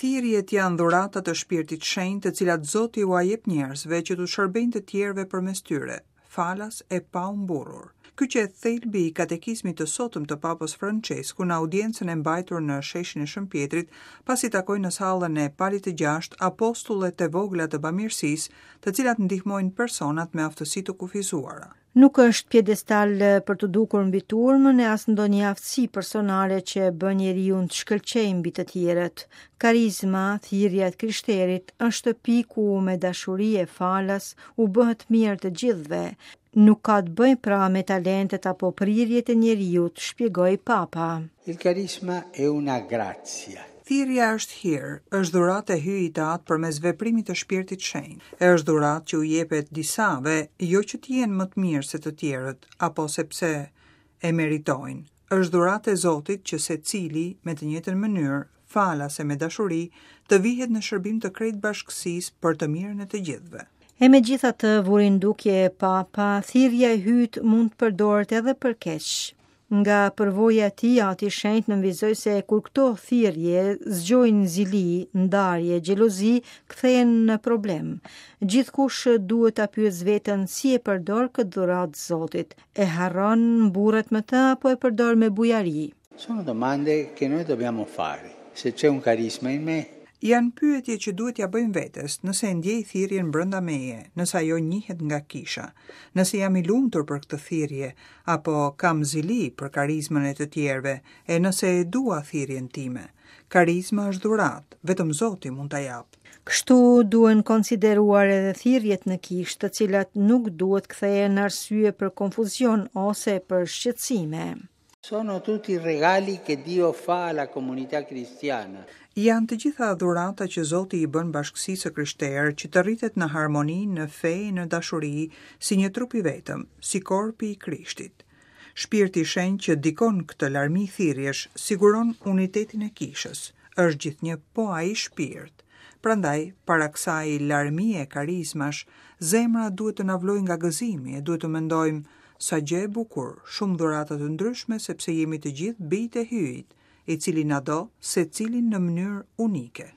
Thirrjet janë dhurata të Shpirtit Shenjtë, të cilat Zoti u jep njerëzve që të shërbejnë të tjerëve përmes tyre, falas e pa u mburur. Ky që e thelbi i katekizmit të sotëm të Papës Francesku në audiencën e mbajtur në sheshin e Shëmpjetrit, pasi takoi në sallën e Palit të Gjashtë apostullet e vogla të bamirësisë, të cilat ndihmojnë personat me aftësi të kufizuara. Nuk është pjedestal për të dukur mbi turmën e as ndonjë aftësi personale që bën njeriu të shkëlqejë mbi të tjerët. Karizma, thirrja e krishterit është piku me dashuri e falas u bëhet mirë të gjithëve. Nuk ka të bëjë pra me talentet apo prirjet e njeriut, shpjegoi Papa. Il carisma è una grazia. Thirrja është hir, është dhuratë e hyjtat përmes veprimit të Shpirtit Shenjtë. Është dhuratë që u jepet disave, jo që të jenë më të mirë se të tjerët, apo sepse e meritojnë. Është dhuratë e Zotit që secili me të njëjtën mënyrë, falas e me dashuri, të vihet në shërbim të krejt bashkësisë për të mirën e të gjithëve. E megjithatë, vurin dukje Papa, thirrja e hyjt mund të përdoret edhe për keq. Nga përvoja e tij, Ati i Shenjtë nënvizoi se kur këto thirrje zgjojnë zili, ndarje, xhelozi, kthehen në problem. Gjithkush duhet ta pyes veten si e përdor këtë dhuratë Zotit. E harron, mburret me të apo e përdor me bujari? Sono domande che noi dobbiamo fare. Se c'è un carisma in me, Janë pyetje që duhet ja bëjmë vetes, nëse ndjej thirrjen brenda meje, nëse ajo njihet nga kisha, nëse jam i lumtur për këtë thirrje, apo kam zili për karizmën e të tjerëve, e nëse e dua thirrjen time. Karizma është dhuratë, vetëm Zoti mund ta jap. Kështu duhen konsideruar edhe thirrjet në kishë, të cilat nuk duhet kthehen në arsye për konfuzion ose për shqetësime. sono tutti regali che Dio fa alla comunità cristiana. Janë të gjitha dhurata që Zoti i bën bashkësisë krishterë që të rritet në harmoni, në fe, në dashuri, si një trup i vetëm, si korpi i Krishtit. Shpirti i Shenjtë që dikon këtë larmi thirrjesh siguron unitetin e kishës. Është gjithnjë po ai shpirt. Prandaj, para kësaj larmie e karizmash, zemra duhet të na vlojë nga gëzimi, duhet të mendojmë sa gjë e bukur, shumë dhurata të ndryshme sepse jemi të gjithë bijtë e hyjit, i cili na do secilin në mënyrë unike.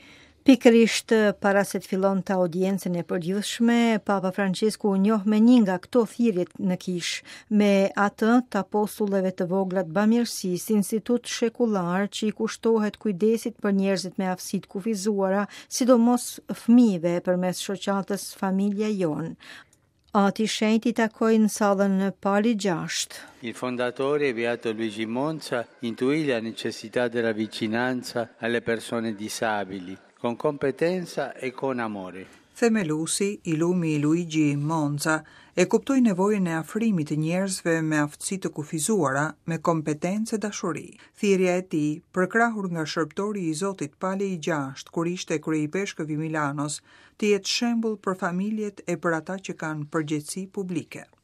Pikërisht para se të fillonte audiencën e përgjithshme, Papa Francesku u njoh me një nga këto thirrjet në kishë, me atë të apostulleve të vogla të bamirësisë, institut shekullar që i kushtohet kujdesit për njerëzit me aftësi të kufizuara, sidomos fëmijëve përmes shoqatës Familja Jon. Ati i Shenjtë i takoi në sallën në Pali 6. Il fondatore, Beato Luigi Monza, intuì la necessità della vicinanza alle persone disabili, con competenza e con amore. Themelusi, i lumi Luigi Monza, e kuptoi nevojën e afrimit të njerëzve me aftësi të kufizuara, me kompetencë e dashuri. Thirrja e tij, përkrahur nga shërbëtori i Zotit Pali 6, kur ishte kryepeshkëvi Milanos, të jetë shembull për familjet e për ata që kanë përgjegjësi publike.